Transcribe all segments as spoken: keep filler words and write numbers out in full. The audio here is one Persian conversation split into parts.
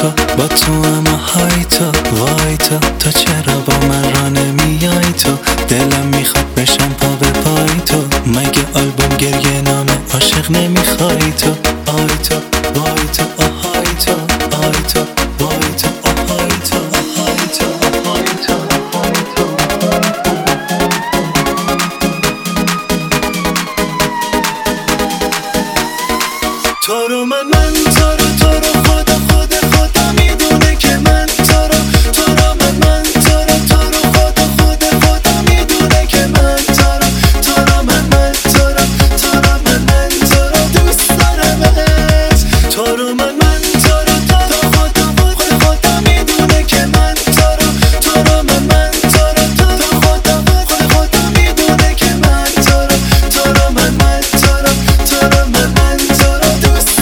تو با تو اما های تو وای تو تو چرا با من را نمیای تو دلم میخواد بشم پا به پای تو مگه آلبوم گریه نامه عاشق نمیخوای تو آی تو وای تو آهای تو آی تو وای تو آهای تو آهای تو آهای تو آهای تو تو رو من من تو رو تو رو خدا خدا خدا میدونه که من تو رو تو رو من من تو رو تو رو خدا خدا خدا میدونه که من تو رو تو رو من من تو رو تو رو من من تو رو دوست دارمت تو رو من من تو رو تو رو خدا خدا خدا میدونه که من تو رو تو رو من من تو رو تو رو خدا خدا خدا میدونه که من تو رو تو رو من من تو رو تو رو من من تو رو دوست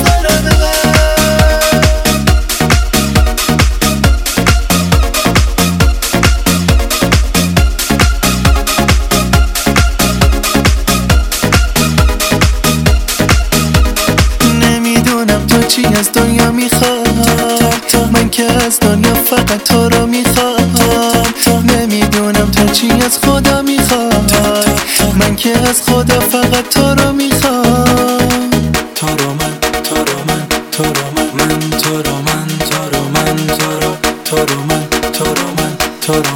نمیدونم تو چی از دنیا میخواد من که از دنیا فقط تو رو میخوام نمیدونم تو چی از خدا میخواد من که از خدا فقط تو رو میخوام تو رو من تو رو من تو رو من من تو رو من تو رو من تو رو تو رو من تو رو من تو رو